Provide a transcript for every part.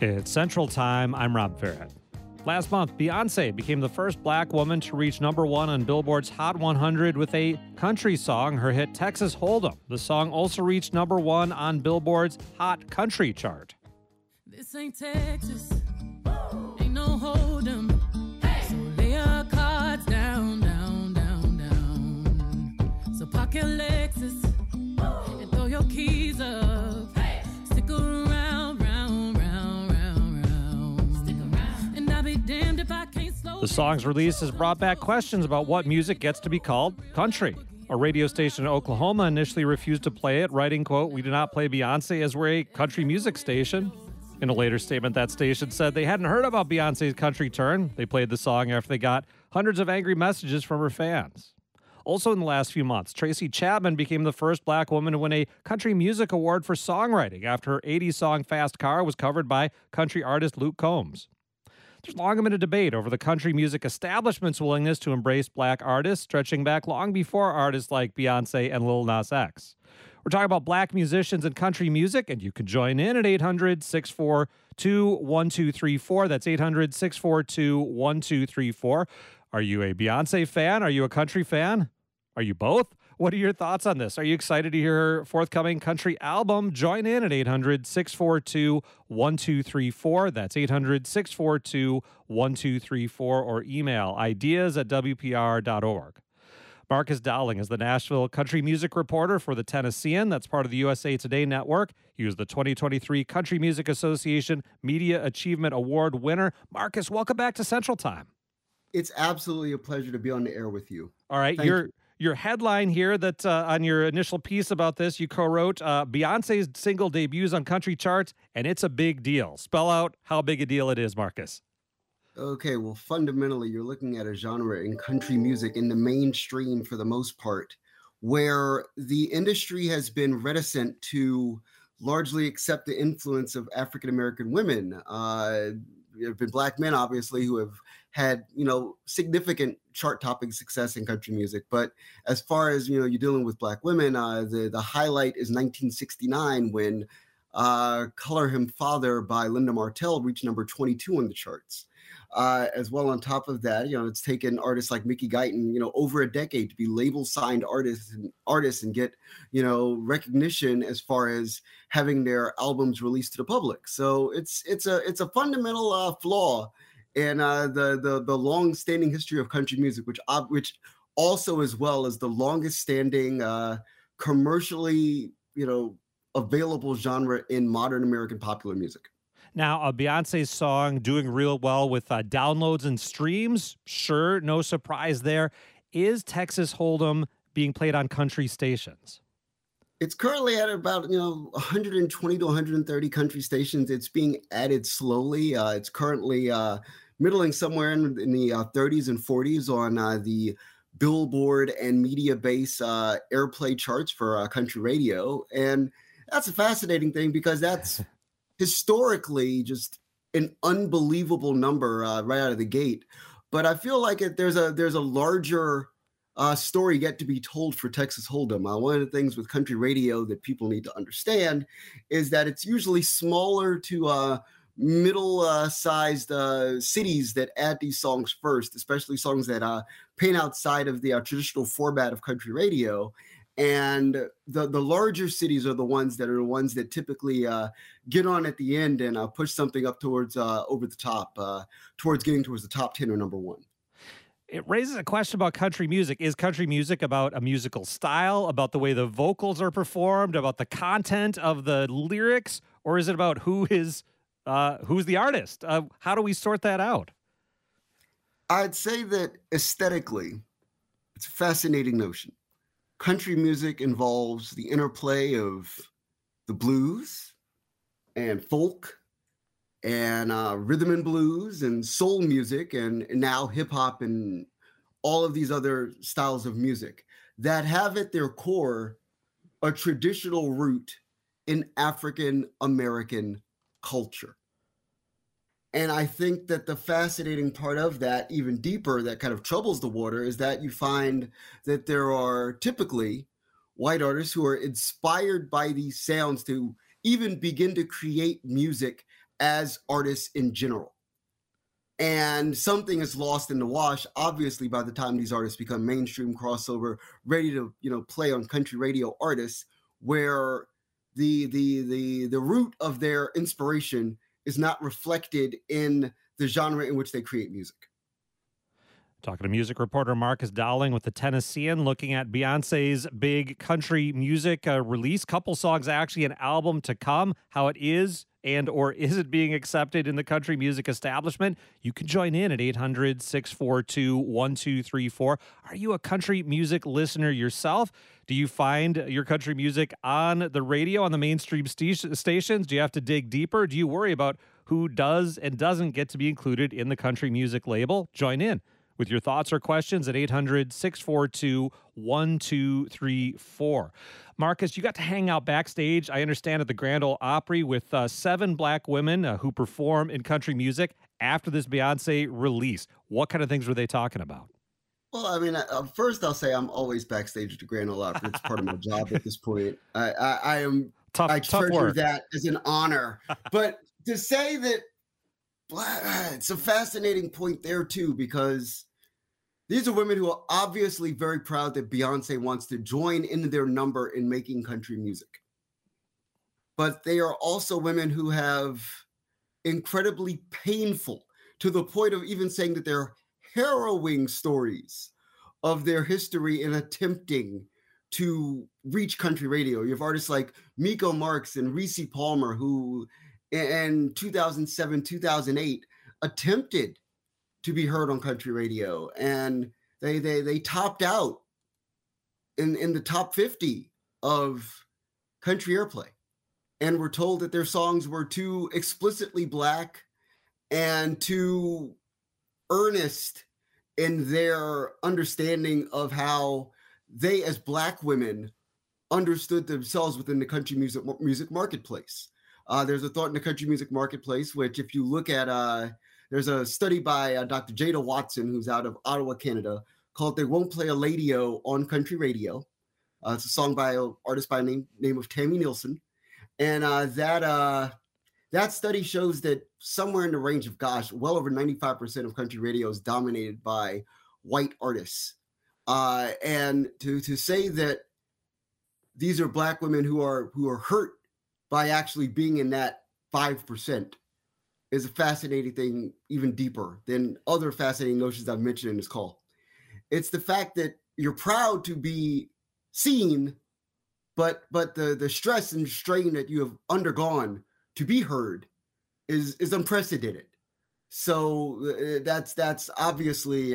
It's Central Time. I'm Rob Farrett. Last month, Beyoncé became the first black woman to reach number one on Billboard's Hot 100 with a country song, her hit Texas Hold'em. The song also reached number one on Billboard's Hot Country chart. This ain't Texas, ain't no Hold'em. So lay your cards down, down, down, down. So park your Lexus and throw your keys up. Stick around, round, round, round, round. Stick around. And I'll be damned if I can't slow. The song's release has brought back questions about what music gets to be called country. A radio station in Oklahoma initially refused to play it, writing, quote, "We do not play Beyoncé as we're a country music station." In a later statement, that station said they hadn't heard about Beyoncé's country turn. They played the song after they got hundreds of angry messages from her fans. Also in the last few months, Tracy Chapman became the first black woman to win a country music award for songwriting after her 80s song Fast Car was covered by country artist Luke Combs. There's long been a debate over the country music establishment's willingness to embrace black artists, stretching back long before artists like Beyoncé and Lil Nas X. We're talking about black musicians and country music, and you can join in at 800-642-1234. That's 800-642-1234. Are you a Beyoncé fan? Are you a country fan? Are you both? What are your thoughts on this? Are you excited to hear her forthcoming country album? Join in at 800-642-1234. That's 800-642-1234, or email ideas@wpr.org. Marcus Dowling is the Nashville country music reporter for the Tennessean. That's part of the USA Today network. He was the 2023 Country Music Association Media Achievement Award winner. Marcus, welcome back to Central Time. It's absolutely a pleasure to be on the air with you. All right, your headline here that on your initial piece about this, you co-wrote Beyoncé's single debuts on country charts, and it's a big deal. Spell out how big a deal it is, Marcus. Okay, well, fundamentally, you're looking at a genre in country music in the mainstream for the most part, where the industry has been reticent to largely accept the influence of African-American women. There have been black men, obviously, who have had, significant chart-topping success in country music. But as far as, you're dealing with black women, the highlight is 1969 when Color Him Father by Linda Martell reached number 22 on the charts. As well, on top of that, it's taken artists like Mickey Guyton, over a decade to be label signed artists and get, recognition as far as having their albums released to the public. So it's a fundamental flaw in the long-standing history of country music, which also, as well as the longest standing commercially, available genre in modern American popular music. Now, Beyoncé's song doing real well with downloads and streams. Sure, no surprise there. Is Texas Hold'em being played on country stations? It's currently at about 120 to 130 country stations. It's being added slowly. It's currently middling somewhere in the 30s and 40s on the Billboard and Mediabase airplay charts for country radio. And that's a fascinating thing because that's historically just an unbelievable number right out of the gate. But I feel like there's a larger story yet to be told for Texas Hold'em. One of the things with country radio that people need to understand is that it's usually smaller to middle-sized cities that add these songs first, especially songs that paint outside of the traditional format of country radio. And the larger cities are the ones that typically get on at the end and push something up towards over the top, towards getting towards the top 10 or number one. It raises a question about country music. Is country music about a musical style, about the way the vocals are performed, about the content of the lyrics, or is it about who's the artist? How do we sort that out? I'd say that aesthetically, it's a fascinating notion. Country music involves the interplay of the blues and folk and rhythm and blues and soul music and now hip hop and all of these other styles of music that have at their core a traditional root in African American culture. And I think that the fascinating part of that, even deeper, that kind of troubles the water, is that you find that there are typically white artists who are inspired by these sounds to even begin to create music as artists in general. And something is lost in the wash, obviously, by the time these artists become mainstream crossover, ready to, play on country radio artists, where the root of their inspiration is not reflected in the genre in which they create music. Talking to music reporter Marcus Dowling with the Tennessean, looking at Beyonce's big country music release. Couple songs, actually, an album to come. How it is and or is it being accepted in the country music establishment? You can join in at 800-642-1234. Are you a country music listener yourself? Do you find your country music on the radio, on the mainstream stations? Do you have to dig deeper? Do you worry about who does and doesn't get to be included in the country music label? Join in with your thoughts or questions at 800-642-1234. Marcus, you got to hang out backstage, I understand, at the Grand Ole Opry with 7 black women who perform in country music after this Beyonce release. What kind of things were they talking about? Well, I mean, first I'll say I'm always backstage at the Grand Ole Opry. It's part of my job at this point. I treasure work. That as an honor. But to say that, it's a fascinating point there too, because these are women who are obviously very proud that Beyonce wants to join into their number in making country music. But they are also women who have incredibly painful, to the point of even saying that they're harrowing stories of their history in attempting to reach country radio. You have artists like Miko Marks and Reese Palmer, who in 2007, 2008 attempted to be heard on country radio, and they topped out in the top 50 of country airplay, and were told that their songs were too explicitly black and too earnest in their understanding of how they, as black women, understood themselves within the country music marketplace. There's a thought in the country music marketplace, which if you look at, there's a study by Dr. Jada Watson, who's out of Ottawa, Canada, called "They Won't Play a Lady-O on Country Radio." It's a song by an artist by the name of Tammy Nielsen. And that study shows that somewhere in the range of, well over 95% of country radio is dominated by white artists. And to say that these are black women who are hurt by actually being in that 5% is a fascinating thing, even deeper than other fascinating notions I've mentioned in this call. It's the fact that you're proud to be seen, but the stress and strain that you have undergone to be heard is unprecedented. So that's obviously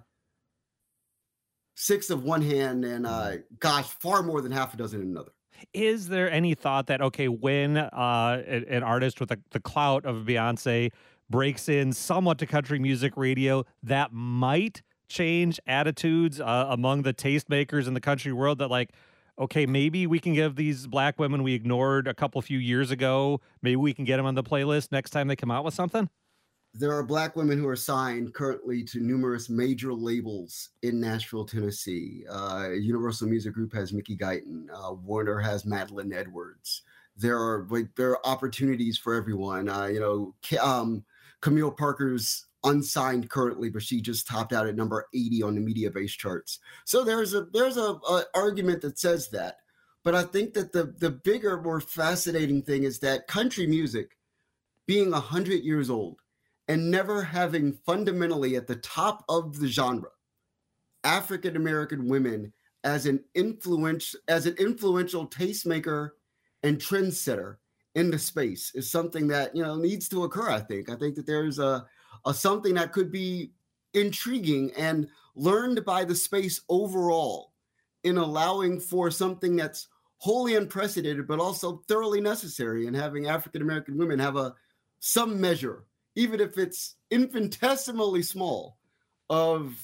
6 of one hand and far more than half a dozen in another. Is there any thought that, okay, when an artist with the clout of Beyonce breaks in somewhat to country music radio, that might change attitudes among the tastemakers in the country world, that like, okay, maybe we can give these black women we ignored a few years ago, maybe we can get them on the playlist next time they come out with something? There are black women who are signed currently to numerous major labels in Nashville, Tennessee. Universal Music Group has Mickey Guyton. Warner has Madeline Edwards. There are opportunities for everyone. Camille Parker's unsigned currently, but she just topped out at number 80 on the media-based charts. So there's a argument that says that. But I think that the bigger, more fascinating thing is that country music, being 100 years old, and never having fundamentally at the top of the genre African-American women as an influential tastemaker and trendsetter in the space is something that needs to occur. I think that there's a something that could be intriguing and learned by the space overall in allowing for something that's wholly unprecedented, but also thoroughly necessary, in having African-American women have some measure, even if it's infinitesimally small, of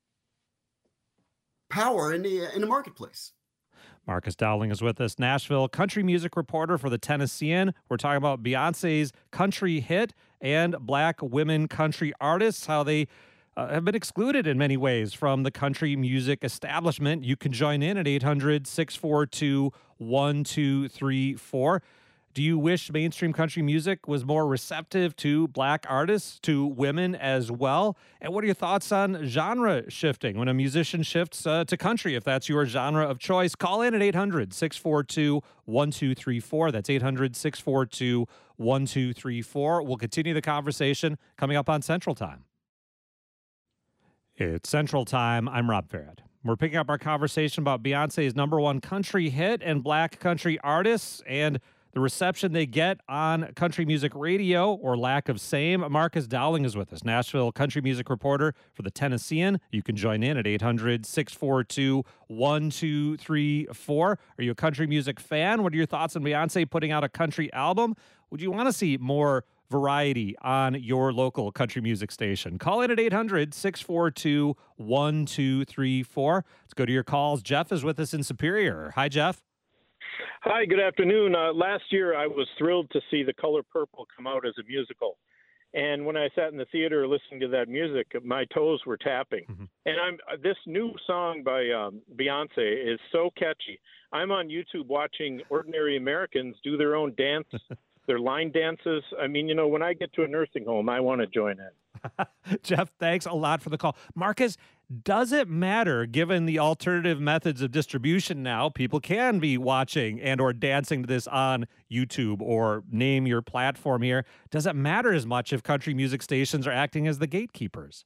power in the marketplace. Marcus Dowling is with us, Nashville country music reporter for the Tennessean. We're talking about Beyonce's country hit and black women country artists, how they have been excluded in many ways from the country music establishment. You can join in at 800-642-1234. Do you wish mainstream country music was more receptive to Black artists, to women as well? And what are your thoughts on genre shifting when a musician shifts to country, if that's your genre of choice? Call in at 800-642-1234. That's 800-642-1234. We'll continue the conversation coming up on Central Time. It's Central Time. I'm Rob Farrett. We're picking up our conversation about Beyonce's #1 country hit and Black country artists and the reception they get on country music radio, or lack of same. Marcus Dowling is with us, Nashville country music reporter for the Tennessean. You can join in at 800-642-1234. Are you a country music fan? What are your thoughts on Beyonce putting out a country album? Would you want to see more variety on your local country music station? Call in at 800-642-1234. Let's go to your calls. Jeff is with us in Superior. Hi, Jeff. Hi, good afternoon. Last year, I was thrilled to see The Color Purple come out as a musical. And when I sat in the theater listening to that music, my toes were tapping. Mm-hmm. And this new song by Beyonce is so catchy. I'm on YouTube watching ordinary Americans do their own dance, their line dances. I mean, you know, when I get to a nursing home, I want to join in. Jeff, thanks a lot for the call. Marcus, does it matter, given the alternative methods of distribution now, people can be watching and or dancing to this on YouTube, or name your platform here. Does it matter as much if country music stations are acting as the gatekeepers?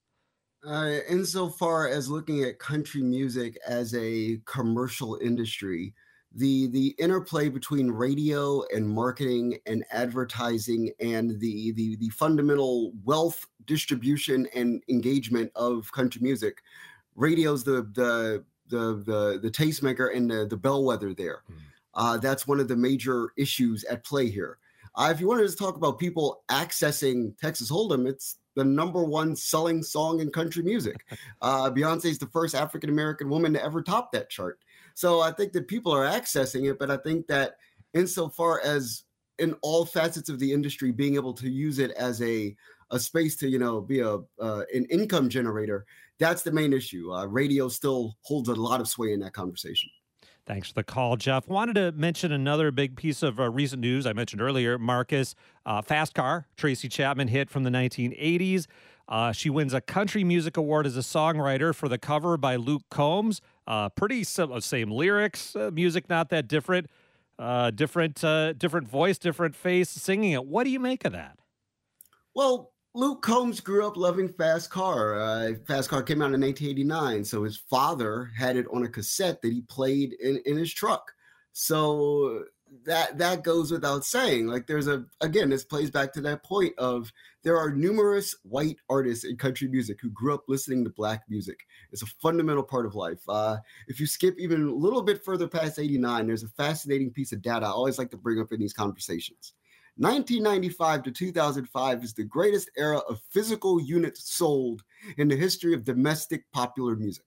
Insofar as looking at country music as a commercial industry, the interplay between radio and marketing and advertising and the fundamental wealth distribution and engagement of country music, radio's the tastemaker and the bellwether there. That's one of the major issues at play here. If you wanted to talk about people accessing Texas Hold'em, it's the #1 selling song in country music. Beyonce's the first African-American woman to ever top that chart. So I think that people are accessing it, but I think that insofar as in all facets of the industry, being able to use it as a space to, you know, be an income generator, that's the main issue. Radio still holds a lot of sway in that conversation. Thanks for the call, Jeff. Wanted to mention another big piece of recent news I mentioned earlier, Marcus. Fast Car, Tracy Chapman hit from the 1980s. She wins a country music award as a songwriter for the cover by Luke Combs. Pretty same lyrics, music not that different. Different voice, different face singing it. What do you make of that? Well, Luke Combs grew up loving Fast Car. Fast Car came out in 1989, so his father had it on a cassette that he played in his truck. So that goes without saying. Like, this plays back to that point of there are numerous white artists in country music who grew up listening to Black music. It's a fundamental part of life. If you skip even a little bit further past 89, there's a fascinating piece of data I always like to bring up in these conversations. 1995 to 2005 is the greatest era of physical units sold in the history of domestic popular music.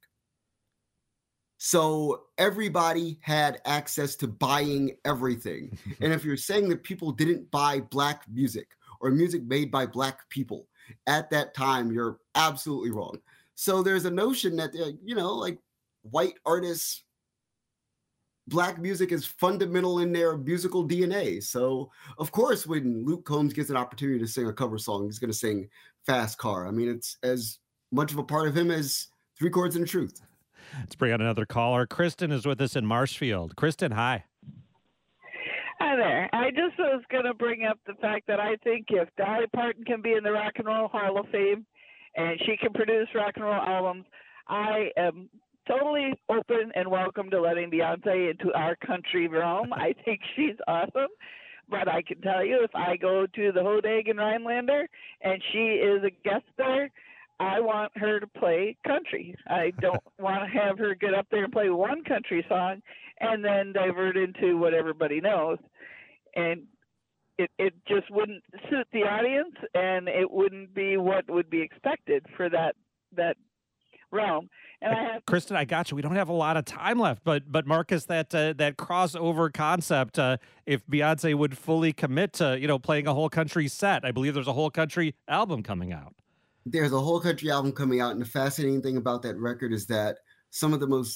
So everybody had access to buying everything. And if you're saying that people didn't buy Black music or music made by Black people at that time, you're absolutely wrong. So there's a notion that, like white artists, Black music is fundamental in their musical DNA. So, of course, when Luke Combs gets an opportunity to sing a cover song, he's going to sing Fast Car. I mean, it's as much of a part of him as Three Chords and the Truth. Let's bring on another caller. Kristen is with us in Marshfield. Kristen, hi. Hi there. I just was going to bring up the fact that I think if Dolly Parton can be in the Rock and Roll Hall of Fame and she can produce rock and roll albums, I am totally open and welcome to letting Beyonce into our country realm. I think she's awesome. But I can tell you, if I go to the Hodag in Rhinelander and she is a guest there, I want her to play country. I don't want to have her get up there and play one country song and then divert into what everybody knows. And it just wouldn't suit the audience, and it wouldn't be what would be expected for that realm. And Kristen, I got you. We don't have a lot of time left, but Marcus, that crossover concept, if Beyonce would fully commit to playing a whole country set, I believe there's a whole country album coming out. There's a whole country album coming out, and the fascinating thing about that record is that some of the most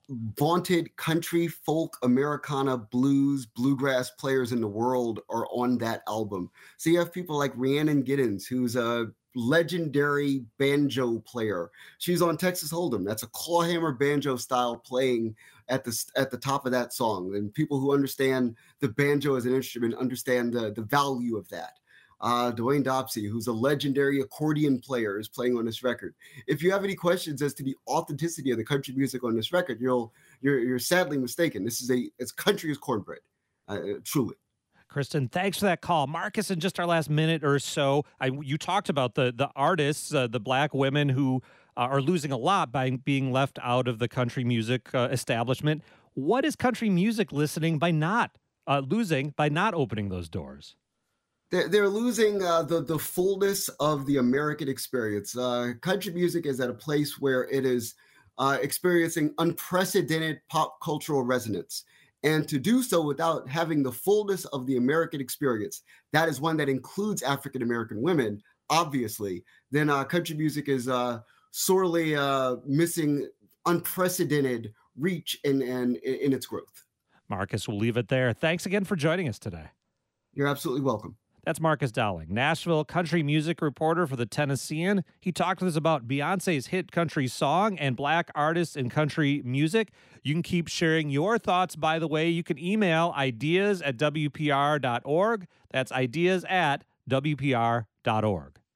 vaunted country, folk, Americana, blues, bluegrass players in the world are on that album. So you have people like Rhiannon Giddens, who's a legendary banjo player. She's on Texas Hold'em. That's a clawhammer banjo style playing at the top of that song. And people who understand the banjo as an instrument understand the value of that. Dwayne Dopsy, who's a legendary accordion player, is playing on this record. If you have any questions as to the authenticity of the country music on this record, you're sadly mistaken. This is as country as cornbread, truly. Kristen, thanks for that call. Marcus, in just our last minute or so, you talked about the artists, the Black women who are losing a lot by being left out of the country music establishment. What is country music losing by not opening those doors? They're losing the fullness of the American experience. Country music is at a place where it is experiencing unprecedented pop cultural resonance. And to do so without having the fullness of the American experience, that is one that includes African-American women, obviously, then country music is sorely missing unprecedented reach in its growth. Marcus, we'll leave it there. Thanks again for joining us today. You're absolutely welcome. That's Marcus Dowling, Nashville country music reporter for the Tennessean. He talked with us about Beyonce's hit country song and Black artists in country music. You can keep sharing your thoughts, by the way. You can email ideas@wpr.org. That's ideas@wpr.org.